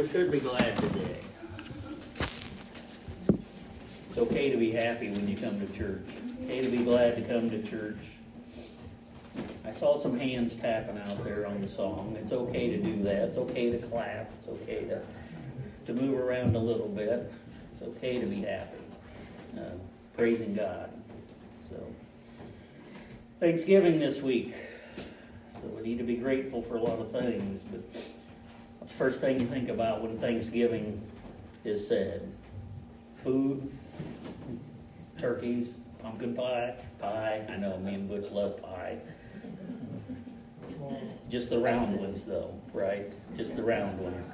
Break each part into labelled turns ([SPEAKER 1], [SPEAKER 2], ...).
[SPEAKER 1] we should be glad today. It's okay to be happy when you come to church. Okay to be glad to come to church. I saw some hands tapping out there on the song. It's okay to do that. It's okay to clap. It's okay to move around a little bit. It's okay to be happy. Praising God. So, Thanksgiving this week. So we need to be grateful for a lot of things. But what's the first thing you think about when Thanksgiving is said? Food, turkeys, pumpkin pie. I know me and Butch love pie. Just the round ones, though, right? Just the round ones.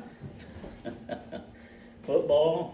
[SPEAKER 1] Football.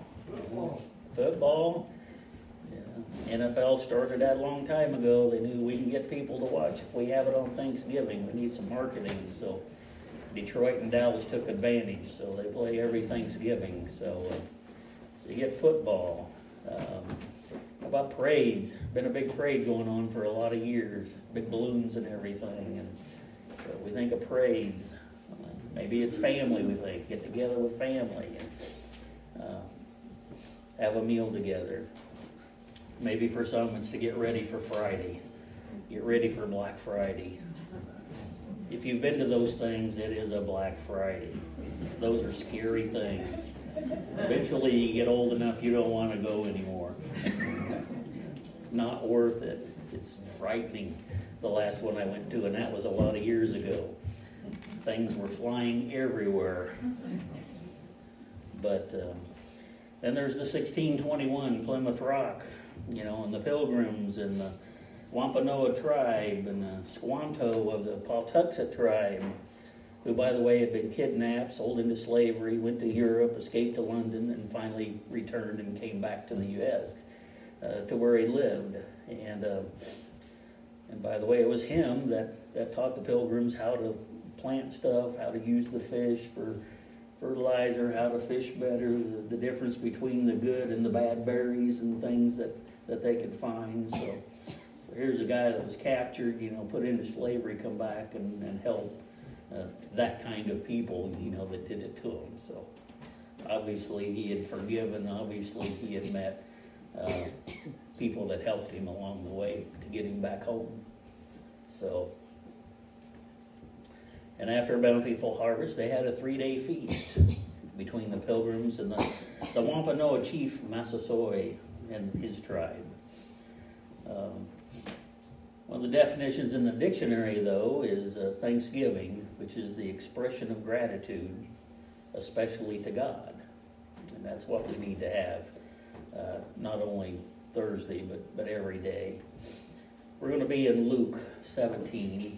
[SPEAKER 1] Yeah. NFL started that a long time ago. They knew we can get people to watch if we have it on Thanksgiving. We need some marketing. So Detroit and Dallas took advantage. So they play every Thanksgiving. So you get football. How about parades? Been a big parade going on for a lot of years. Big balloons and everything. And so we think of parades. Maybe it's family, we think. Get together with family and have a meal together. Maybe for some it's to get ready for Friday. Get ready for Black Friday. If you've been to those things, it is a Black Friday. Those are scary things. Eventually you get old enough you don't want to go anymore. Not worth it. It's frightening. The last one I went to, and that was a lot of years ago. Things were flying everywhere. But then there's the 1621 Plymouth Rock, and the Pilgrims and the Wampanoag tribe and the Squanto of the Pawtuxet tribe, who, by the way, had been kidnapped, sold into slavery, went to Europe, escaped to London, and finally returned and came back to the U.S., to where he lived. And by the way, it was him that taught the Pilgrims how to plant stuff, how to use the fish for fertilizer, how to fish better, the difference between the good and the bad berries and things that they could find. So here's a guy that was captured, put into slavery, come back and help that kind of people, that did it to him. So obviously he had forgiven, obviously he had met people that helped him along the way to get him back home. So, and after a bountiful harvest, they had a 3-day feast between the Pilgrims and the Wampanoag chief Massasoit and his tribe. One of the definitions in the dictionary, though, is thanksgiving, which is the expression of gratitude, especially to God. And that's what we need to have, not only Thursday, but every day. We're going to be in Luke 17.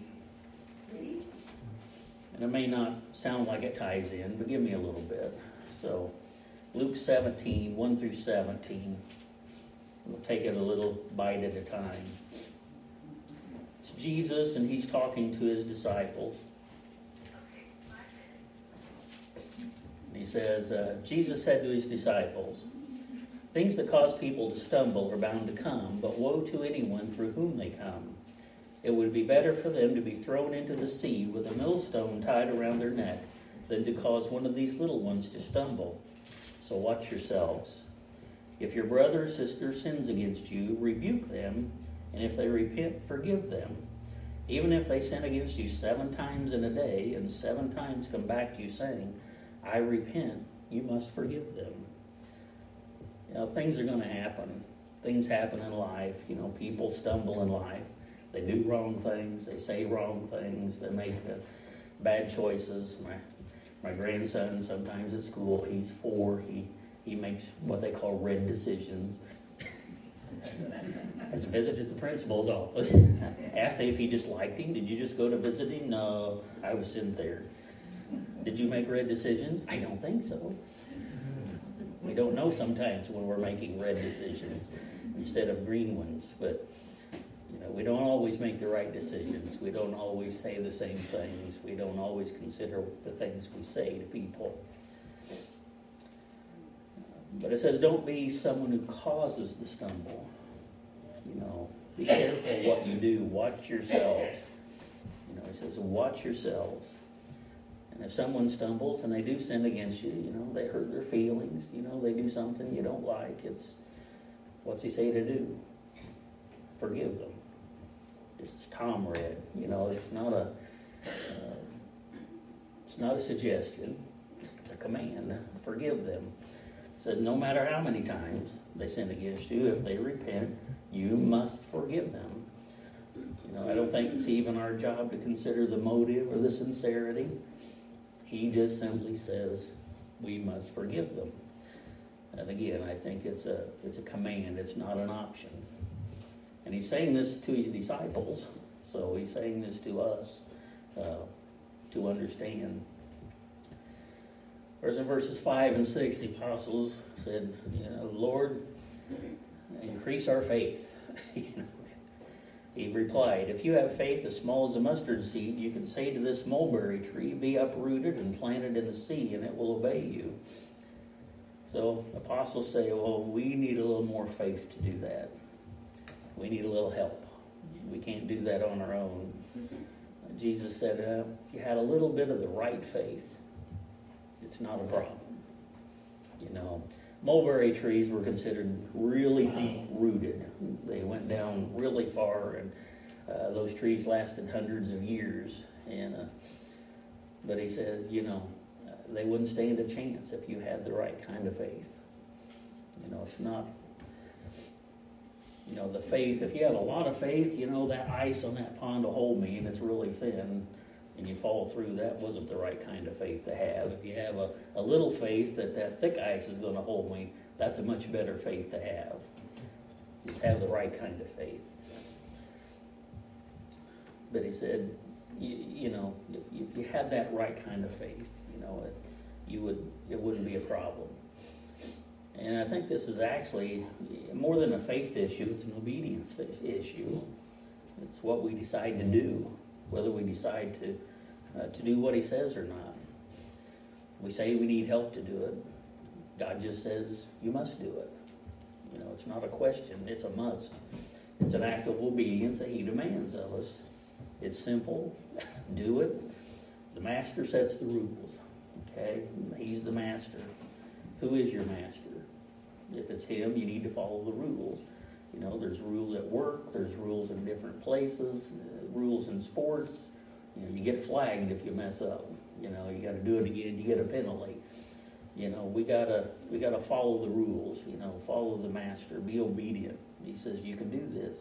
[SPEAKER 1] And it may not sound like it ties in, but give me a little bit. So, Luke 17, 1 through 17. We'll take it a little bite at a time. It's Jesus, and he's talking to his disciples. And he says, Jesus said to his disciples, "Things that cause people to stumble are bound to come, but woe to anyone through whom they come. It would be better for them to be thrown into the sea with a millstone tied around their neck than to cause one of these little ones to stumble. So watch yourselves. If your brother or sister sins against you, rebuke them, and if they repent, forgive them. Even if they sin against you 7 times in a day, and 7 times come back to you saying, 'I repent,' you must forgive them." Things are going to happen. Things happen in life. People stumble in life. They do wrong things. They say wrong things. They make bad choices. My grandson, sometimes at school, he's 4. He makes what they call red decisions. I visited the principal's office. Asked him if he just liked him. "Did you just go to visit him?" "No, I was sent there." "Did you make red decisions?" "I don't think so." We don't know sometimes when we're making red decisions instead of green ones. But, we don't always make the right decisions. We don't always say the same things. We don't always consider the things we say to people. But it says, don't be someone who causes the stumble. Be careful what you do. Watch yourselves. It says, watch yourselves. And if someone stumbles and they do sin against you, they hurt their feelings, they do something you don't like, what's he say to do? Forgive them. Just as Tom read, it's not a suggestion, it's a command. Forgive them. It says no matter how many times they sin against you, if they repent, you must forgive them. I don't think it's even our job to consider the motive or the sincerity. He just simply says we must forgive them. And again, I think it's a command. It's not an option. And he's saying this to his disciples, so he's saying this to us to understand. Whereas in verses 5 and 6, the apostles said, Lord, increase our faith. He replied, if you have faith as small as a mustard seed, you can say to this mulberry tree, be uprooted and planted in the sea, and it will obey you. So apostles say, well, we need a little more faith to do that. We need a little help. We can't do that on our own. Jesus said, if you had a little bit of the right faith, it's not a problem. Mulberry trees were considered really deep-rooted. They went down really far, and those trees lasted hundreds of years. But he says, they wouldn't stand a chance if you had the right kind of faith. It's not, the faith, if you have a lot of faith, that ice on that pond will hold me, and it's really thin, and you fall through, that wasn't the right kind of faith to have. If you have a little faith that thick ice is going to hold me, that's a much better faith to have. Just have the right kind of faith. But he said, if you had that right kind of faith, it wouldn't be a problem. And I think this is actually more than a faith issue, it's an obedience issue. It's what we decide to do, whether we decide to do what he says or not. We say we need help to do it. God just says, you must do it. It's not a question, it's a must. It's an act of obedience that he demands of us. It's simple, do it. The master sets the rules, okay? He's the master. Who is your master? If it's him, you need to follow the rules. There's rules at work, there's rules in different places, rules in sports. You get flagged if you mess up. You got to do it again, you get a penalty. We gotta follow the rules, follow the master, be obedient. He says you can do this.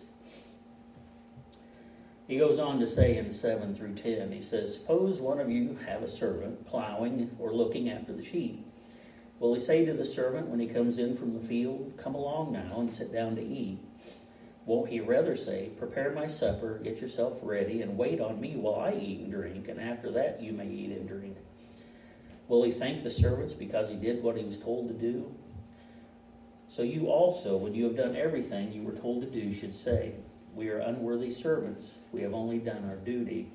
[SPEAKER 1] He goes on to say in 7 through 10, he says, suppose one of you have a servant plowing or looking after the sheep. Will he say to the servant when he comes in from the field, come along now and sit down to eat? Won't he rather say, prepare my supper, get yourself ready, and wait on me while I eat and drink, and after that you may eat and drink? Will he thank the servants because he did what he was told to do? So you also, when you have done everything you were told to do, should say, we are unworthy servants. We have only done our duty.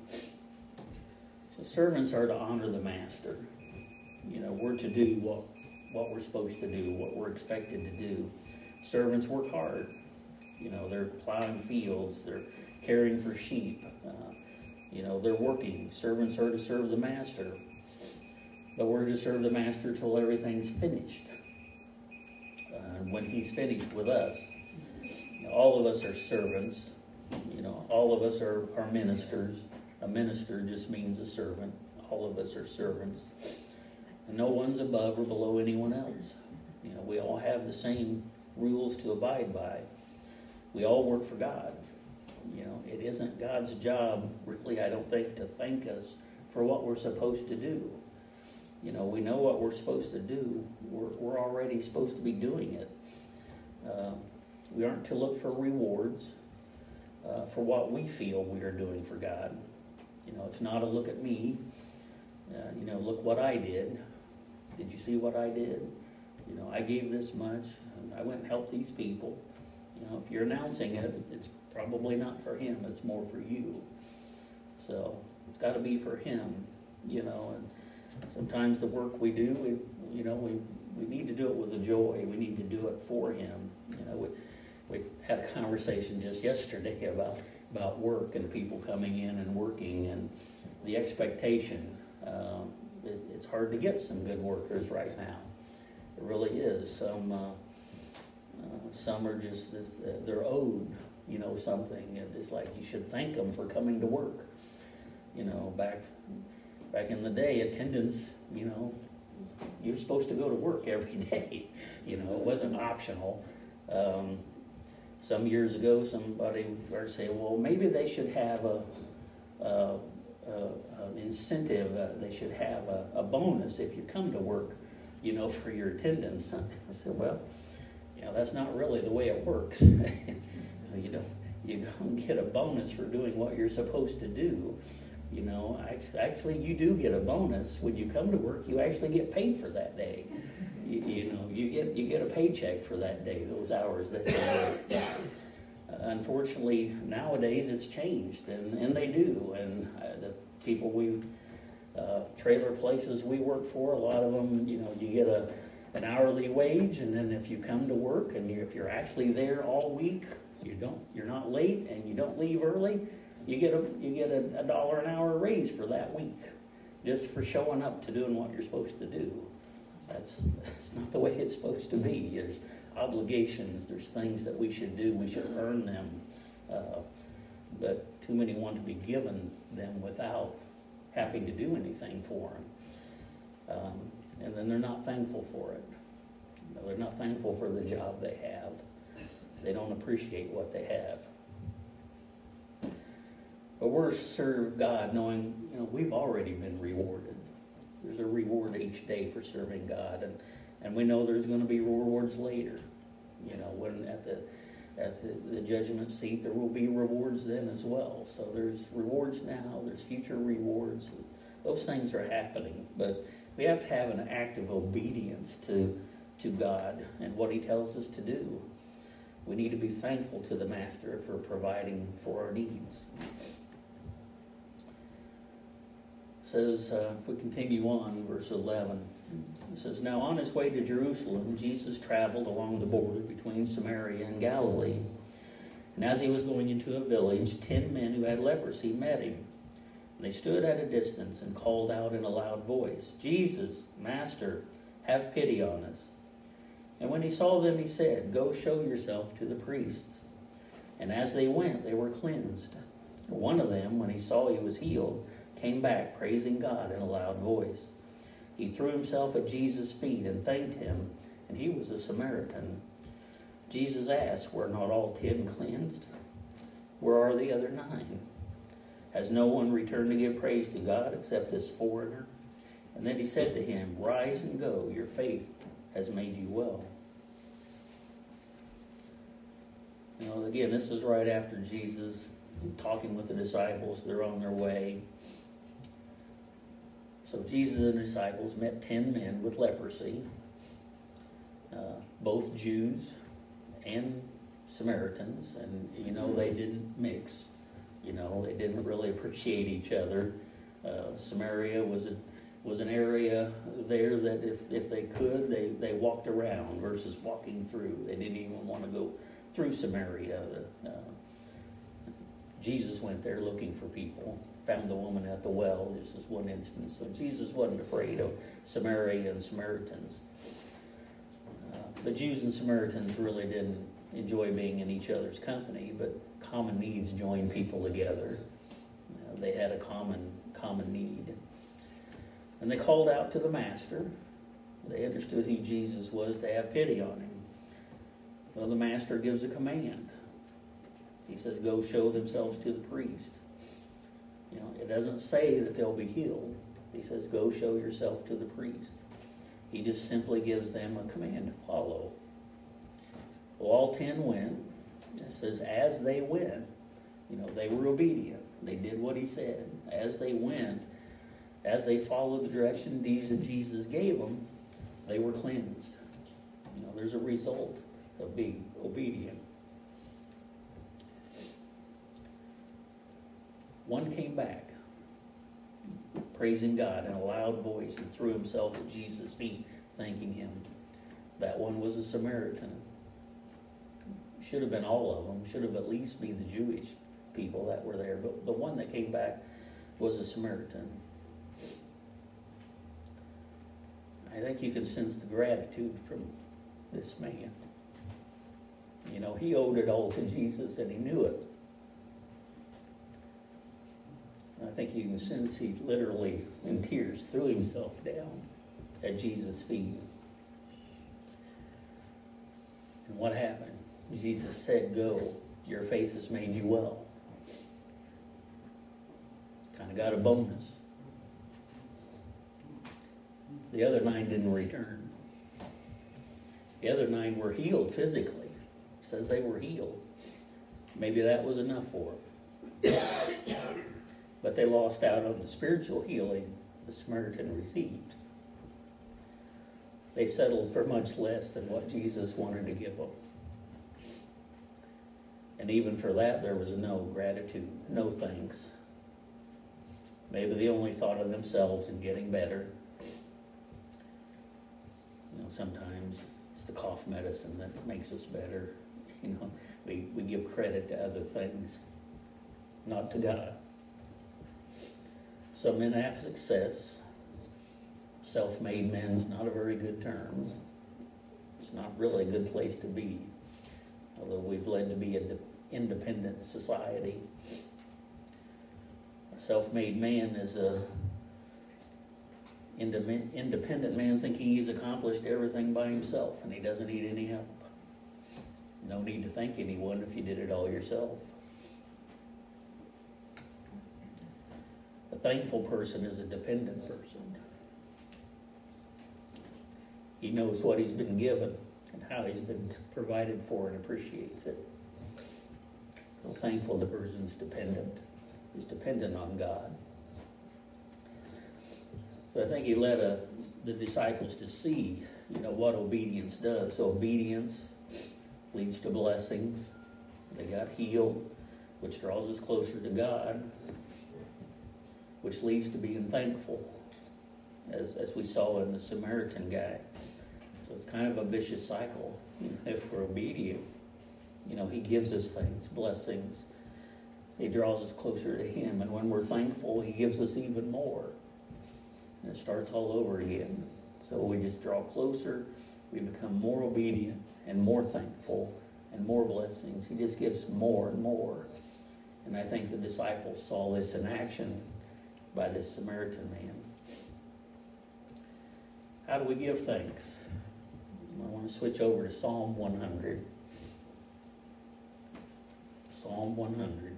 [SPEAKER 1] So servants are to honor the master. We're to do what we're supposed to do, what we're expected to do. Servants work hard. They're plowing fields, they're caring for sheep, they're working. Servants are to serve the master. But we're to serve the master till everything's finished. When he's finished with us, all of us are servants. All of us are ministers. A minister just means a servant. All of us are servants. And no one's above or below anyone else. We all have the same rules to abide by. We all work for God. It isn't God's job, really, I don't think, to thank us for what we're supposed to do. We know what we're supposed to do. We're already supposed to be doing it. We aren't to look for rewards for what we feel we are doing for God. It's not a look at me. Look what I did. Did you see what I did? I gave this much. And I went and helped these people. If you're announcing it, it's probably not for him. It's more for you. So it's got to be for him. And sometimes the work we do, we need to do it with a joy. We need to do it for him. We had a conversation just yesterday about work and people coming in and working and the expectation. hard to get some good workers right now. It really is. Some are just they're owed, something. And it's like you should thank them for coming to work. Back in the day, attendance, you're supposed to go to work every day. It wasn't optional. Some years ago, somebody started saying, well, maybe they should have an incentive. They should have a bonus if you come to work, for your attendance. I said, well, that's not really the way it works. You don't get a bonus for doing what you're supposed to do. Actually, you do get a bonus when you come to work. You actually get paid for that day. You get a paycheck for that day, those hours that you work. Unfortunately, nowadays it's changed, and they do. And the people trailer places we work for, a lot of them, you get an hourly wage, and then if you come to work and if you're actually there all week, you're not late and you don't leave early, you get a $1 an hour raise for that week, just for showing up to doing what you're supposed to do. That's not the way it's supposed to be. There's obligations. There's things that we should do. We should earn them. But too many want to be given them without having to do anything for them. And then they're not thankful for it. They're not thankful for the job they have. They don't appreciate what they have. But we're serve God knowing, we've already been rewarded. There's a reward each day for serving God, and we know there's going to be rewards later. When at the judgment seat, there will be rewards then as well. So there's rewards now, there's future rewards. Those things are happening, but we have to have an active obedience to God and what He tells us to do. We need to be thankful to the Master for providing for our needs. It says, if we continue on, verse 11, it says, now on his way to Jerusalem, Jesus traveled along the border between Samaria and Galilee. And as he was going into a village, 10 men who had leprosy met him. And they stood at a distance and called out in a loud voice, Jesus, Master, have pity on us. And when he saw them, he said, go show yourself to the priests. And as they went, they were cleansed. One of them, when he saw he was healed, came back praising God in a loud voice. He threw himself at Jesus' feet and thanked him, and he was a Samaritan. Jesus asked, were not all 10 cleansed? Where are the other 9? Has no one returned to give praise to God except this foreigner? And then he said to him, rise and go, your faith has made you well. Again, this is right after Jesus talking with the disciples. They're on their way. So Jesus and the disciples met 10 men with leprosy, both Jews and Samaritans, and they didn't mix. They didn't really appreciate each other. Samaria was an area there that if they could, they walked around versus walking through. They didn't even want to go through Samaria. Jesus went there looking for people. Found the woman at the well, just as one instance. So Jesus wasn't afraid of Samaria and Samaritans. The Jews and Samaritans really didn't enjoy being in each other's company, but common needs joined people together. They had a common need. And they called out to the Master. They understood who Jesus was to have pity on him. Well, the Master gives a command. He says, go show themselves to the priest. It doesn't say that they'll be healed. He says, go show yourself to the priest. He just simply gives them a command to follow. Well, all 10 went. It says, as they went, they were obedient. They did what he said. As they went, as they followed the direction that Jesus gave them, they were cleansed. There's a result of being obedient. One came back, praising God in a loud voice, and threw himself at Jesus' feet, thanking him. That one was a Samaritan. Should have been all of them. Should have at least been the Jewish people that were there. But the one that came back was a Samaritan. I think you can sense the gratitude from this man. You know, he owed it all to Jesus and he knew it. I think you can sense he literally, in tears, threw himself down at Jesus' feet. And what happened? Jesus said, "Go, your faith has made you well." Kind of got a bonus. The other 9 didn't return. The other 9 were healed physically. It says they were healed. Maybe that was enough for them. But they lost out on the spiritual healing the Samaritan received. They settled for much less than what Jesus wanted to give them. And even for that, there was no gratitude, no thanks. Maybe they only thought of themselves and getting better. You know, sometimes it's the cough medicine that makes us better. You know, we give credit to other things, not to God. Some men have success. Self-made men's not a very good term. It's not really a good place to be, although we've led to be an independent society. A self-made man is a independent man thinking he's accomplished everything by himself and he doesn't need any help. No need to thank anyone if you did it all yourself. A thankful person is a dependent person. He knows what he's been given and how he's been provided for and appreciates it. A thankful person's dependent. He's dependent on God. So I think he led the disciples to see, you know, what obedience does. So obedience leads to blessings. They got healed, which draws us closer to God, which leads to being thankful, as we saw in the Samaritan guy. So it's kind of a vicious cycle. You know, if we're obedient, you know, he gives us things, blessings. He draws us closer to him. And when we're thankful, he gives us even more. And it starts all over again. So we just draw closer. We become more obedient and more thankful and more blessings. He just gives more and more. And I think the disciples saw this in action by this Samaritan man. How do we give thanks? I want to switch over to Psalm 100. Psalm 100.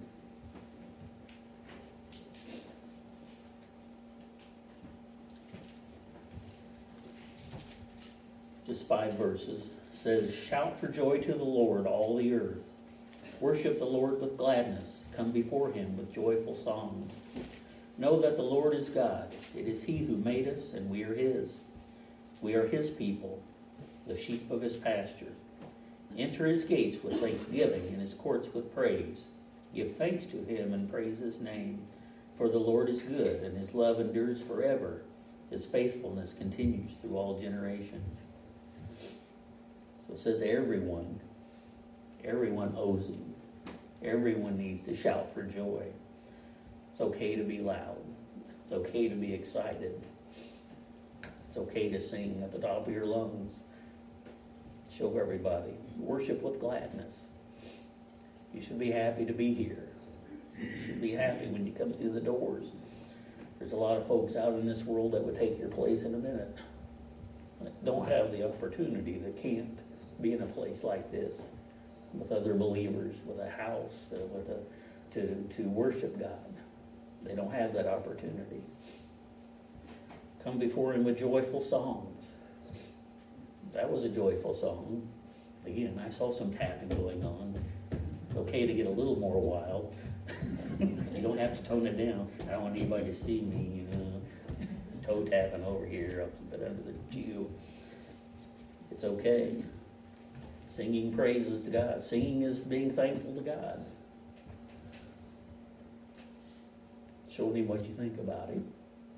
[SPEAKER 1] Just 5 verses. It says, "Shout for joy to the Lord, all the earth. Worship the Lord with gladness. Come before him with joyful songs. Know that the Lord is God. It is he who made us, and we are his. We are his people, the sheep of his pasture. Enter his gates with thanksgiving and his courts with praise. Give thanks to him and praise his name. For the Lord is good, and his love endures forever. His faithfulness continues through all generations." So it says everyone owes him. Everyone needs to shout for joy. It's okay to be loud. It's okay to be excited. It's okay to sing at the top of your lungs. Show everybody. Worship with gladness. You should be happy to be here. You should be happy when you come through the doors. There's a lot of folks out in this world that would take your place in a minute. That don't have the opportunity, that can't be in a place like this with other believers, with a house, to worship God. They don't have that opportunity. Come before him with joyful songs. That was a joyful song. Again, I saw some tapping going on. It's okay to get a little more wild. You don't have to tone it down. I don't want anybody to see me, you know, toe tapping over here up a bit under the pew. It's okay. Singing praises to God. Singing is being thankful to God. Show him what you think about him.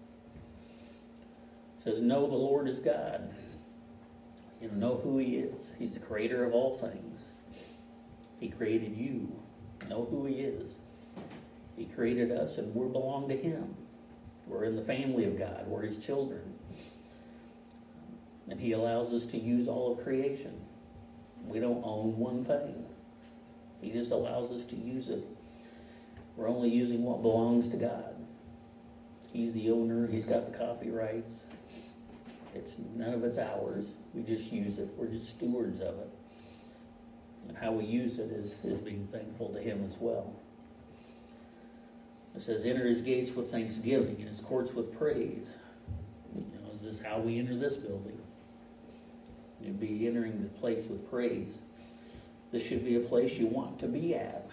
[SPEAKER 1] It says, know the Lord is God. You know who he is. He's the creator of all things. He created you. Know who he is. He created us and we belong to him. We're in the family of God. We're his children. And he allows us to use all of creation. We don't own one thing. He just allows us to use it. We're only using what belongs to God. He's the owner. He's got the copyrights. None of it's ours. We just use it. We're just stewards of it. And how we use it is being thankful to him as well. It says, enter his gates with thanksgiving and his courts with praise. Is this how we enter this building? You'd be entering the place with praise. This should be a place you want to be at.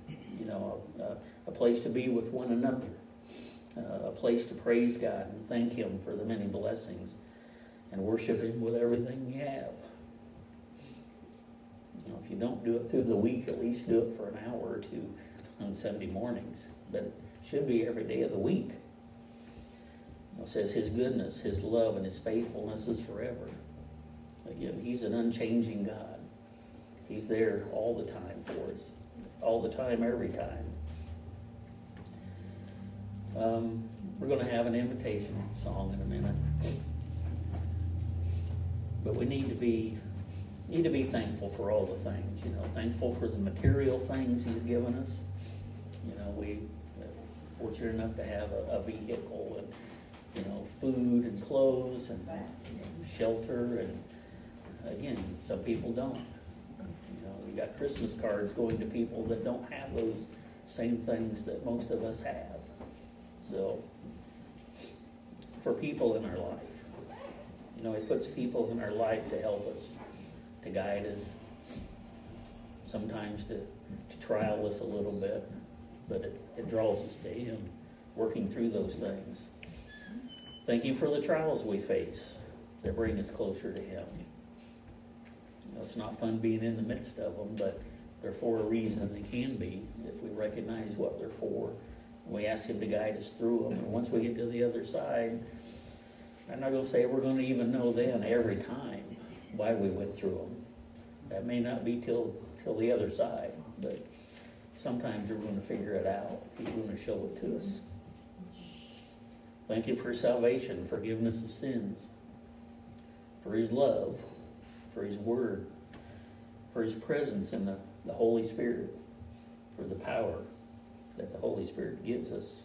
[SPEAKER 1] A place to be with one another. A place to praise God and thank him for the many blessings and worship him with everything we have. If you don't do it through the week, at least do it for an hour or two on Sunday mornings. But it should be every day of the week. It says his goodness, his love, and his faithfulness is forever. Again, he's an unchanging God. He's there all the time for us. All the time, every time. We're going to have an invitation song in a minute. But we need to be thankful for all the things. Thankful for the material things he's given us. We fortunate enough to have a vehicle and food and clothes and shelter, and again, some people don't. We got Christmas cards going to people that don't have those same things that most of us have. So, for people in our life, he puts people in our life to help us, to guide us, sometimes to trial us a little bit, but it draws us to him, working through those things. Thank him for the trials we face that bring us closer to him. It's not fun being in the midst of them, but they're for a reason. They can be if we recognize what they're for. We ask him to guide us through them. And once we get to the other side, I'm not going to say we're going to even know then every time why we went through them. That may not be till the other side, but sometimes we're going to figure it out. He's going to show it to us. Thank you for salvation, forgiveness of sins, for his love, for his word, for his presence in the Holy Spirit, for the power that the Holy Spirit gives us.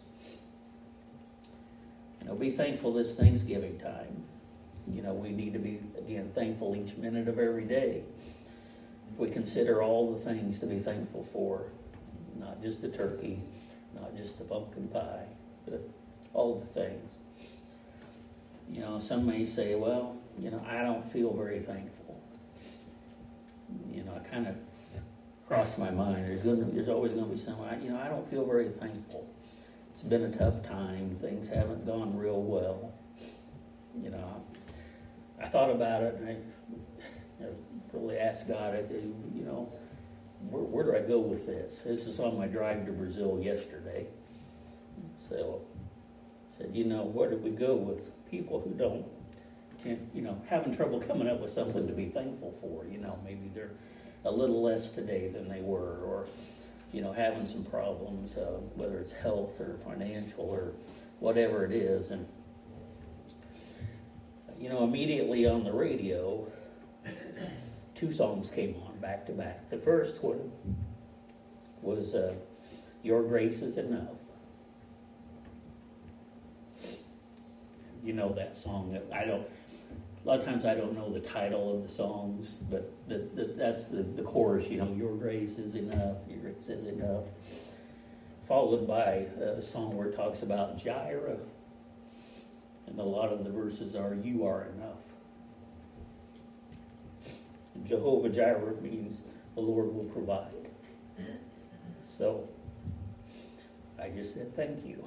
[SPEAKER 1] Be thankful this Thanksgiving time. We need to be, again, thankful each minute of every day. If we consider all the things to be thankful for, not just the turkey, not just the pumpkin pie, but all the things. Some may say, well, I don't feel very thankful. I kind of cross my mind. There's always going to be someone, I don't feel very thankful. It's been a tough time. Things haven't gone real well. I thought about it, and I really asked God, I said, where do I go with this? This is on my drive to Brazil yesterday. So I said, where do we go with people who having trouble coming up with something to be thankful for? Maybe they're a little less today than they were, or, having some problems, whether it's health or financial or whatever it is. And, immediately on the radio, two songs came on back to back. The first one was Your Grace is Enough. You know that song. A lot of times I don't know the title of the songs, but that's the chorus, Your grace is enough, your grace is enough. Followed by a song where it talks about Jireh. And a lot of the verses are, you are enough. And Jehovah Jireh means the Lord will provide. So I just said thank you.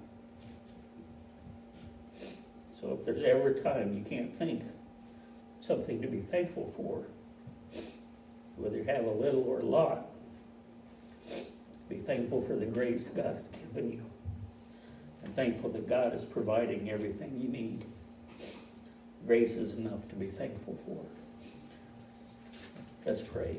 [SPEAKER 1] So if there's ever a time you can't think something to be thankful for, whether you have a little or a lot, be thankful for the grace God has given you. And thankful that God is providing everything you need. Grace is enough to be thankful for. Let's pray.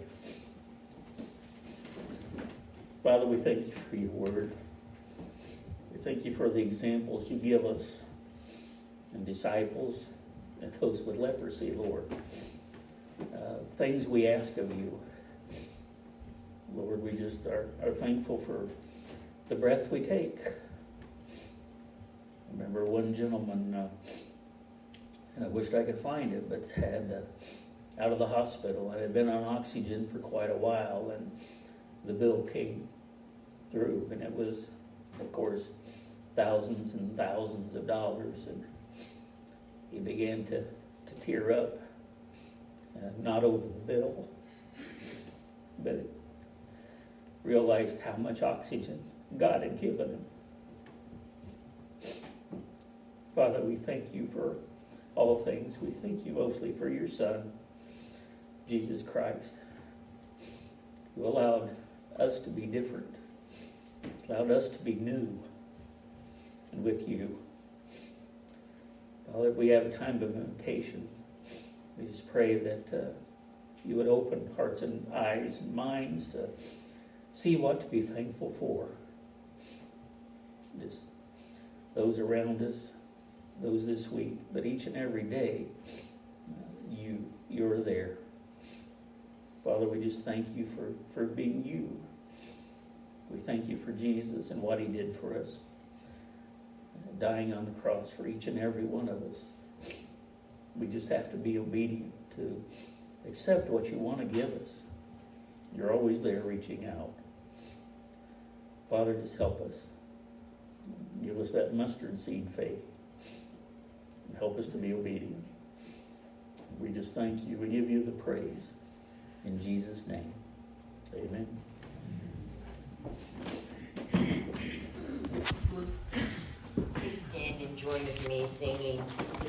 [SPEAKER 1] Father, we thank you for your word. We thank you for the examples you give us and disciples and those with leprosy, Lord. Things we ask of you. Lord, we just are thankful for the breath we take. I remember one gentleman, and I wished I could find it, but had out of the hospital and had been on oxygen for quite a while, and the bill came through, and it was, of course, thousands and thousands of dollars, and he began to tear up, not over the bill, but realized how much oxygen God had given him. Father, we thank you for all things. We thank you mostly for your Son, Jesus Christ, who allowed us to be different, allowed us to be new and with you. Father, we have a time of invitation. We just pray that you would open hearts and eyes and minds to see what to be thankful for. Just those around us, those this week, but each and every day, you're there. Father, we just thank you for being you. We thank you for Jesus and what he did for us, dying on the cross for each and every one of us. We just have to be obedient to accept what you want to give us. You're always there reaching out. Father, just help us. Give us that mustard seed faith. And help us to be obedient. We just thank you. We give you the praise. In Jesus' name. Amen.
[SPEAKER 2] Please stand and join with me singing